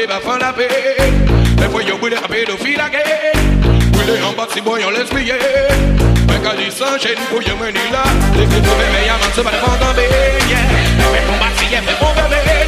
parler, va faire la paix. Les fois, yo, brûlé, un pédophile à guerre. Brûlé en bas, si bon, on laisse plier. Mais quand il s'enchaîne, pour y mener là. Les filles, mais y'a man, c'est pas de fond tomber. Mais pour bâtir, mais pour bébé.